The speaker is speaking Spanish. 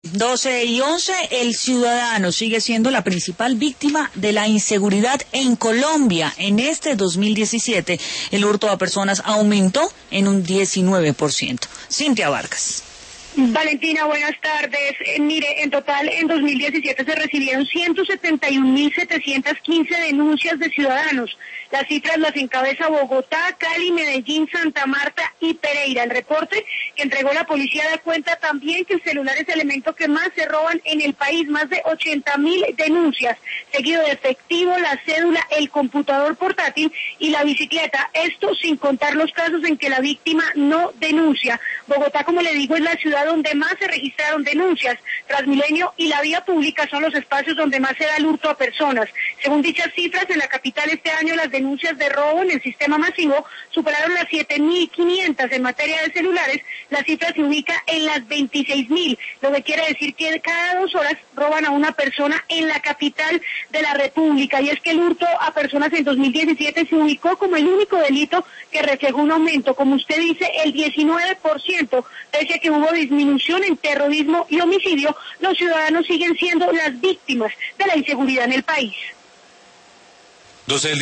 12:11, el ciudadano sigue siendo la principal víctima de la inseguridad en Colombia. En este 2017, el hurto a personas aumentó en un 19%. Cintia Vargas. Valentina, buenas tardes. Mire, en total en 2017 se recibieron 171.715 denuncias de ciudadanos. Las cifras las encabeza Bogotá, Cali, Medellín, Santa Marta y Pereira. El reporte que entregó la policía da cuenta también que el celular es el elemento que más se roban en el país, más de 80.000 denuncias, seguido de efectivo, la cédula, el computador portátil y la bicicleta. Esto sin contar los casos en que la víctima no denuncia. Bogotá, como le digo, es la ciudad donde más se registraron denuncias. Transmilenio y la vía pública son los espacios donde más se da el hurto a personas. Según dichas cifras, en la capital este año las denuncias de robo en el sistema masivo superaron las 7.500. En materia de celulares, la cifra se ubica en las 26.000, lo que quiere decir que cada 2 horas roban a una persona en la capital de la República. Y es que el hurto a personas en 2017 se ubicó como el único delito que reflejó un aumento, como usted dice, el 19%, pese a que hubo disminución en terrorismo y homicidio. Los ciudadanos siguen siendo las víctimas de la inseguridad en el país.